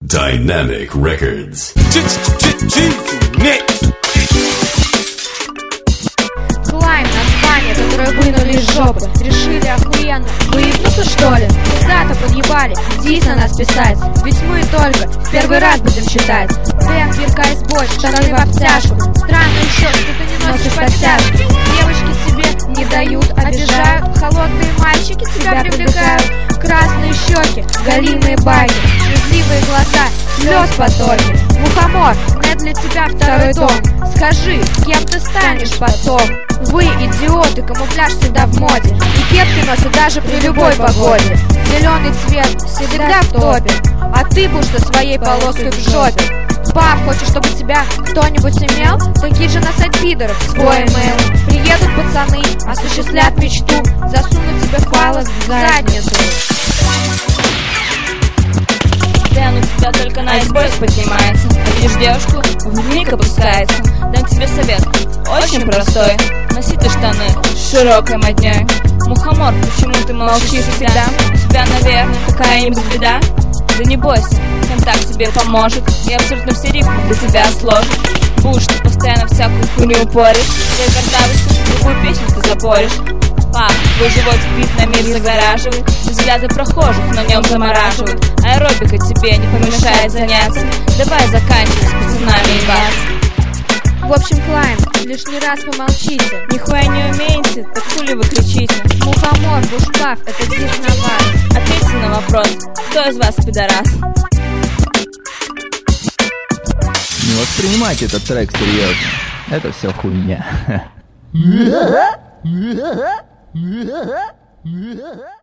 Dynamic Records. Клайм, название, которое вынули из жопы. Решили охуенно выебнуться, что ли? Пиздато подъебали, здесь на нас писать. Ведь мы только в первый раз будем читать. Бэк, бирка из бой, штаны в обтяжку. Странно еще, что ты не носишь подтяжки. Девочки тебе не дают, обижают. Холодные мальчики тебя привлекают. Красные щеки, голимые байки, слезливые глаза, слез потоки. Мухомор, нет для тебя второй дом. Скажи, кем ты станешь потом? Вы, идиоты, камуфляж всегда в моде. И кепки носят даже при любой погоде. Зеленый цвет всегда в топе, а ты будешь со своей полоской в жопе. Пап, хочешь, чтобы тебя кто-нибудь имел? Такие же нас от пидоров, свой имейл. Приедут пацаны, осуществлят мечту, засунут тебе файлы в задницу. Дэн, у тебя только на айсбойс поднимается, а видишь девушку, вмиг опускается. Дам тебе совет, очень простой. Носи ты штаны с широкой модней. Мухомор, почему ты молчишь всегда? У тебя, наверное, какая-нибудь беда? Да не бойся, контакт тебе поможет и абсолютно все рифмы для тебя сложит. Будешь ты постоянно всякую хуйню упоришь, твою картавочку, другую песню ты запоришь. Пап, твой живот вид на мир загораживает, взгляды прохожих на нем замораживают. Аэробика тебе не помешает заняться, давай заканчивай с пацанами ебаться. В общем, Клайм, лишний раз помолчите. Нихуя не умеете, так хули вы кричите? Мухомор, бушпав, это здесь на вас. Ответьте на вопрос, кто из вас пидорас? Не воспринимайте этот трек серьезно. Это все хуйня.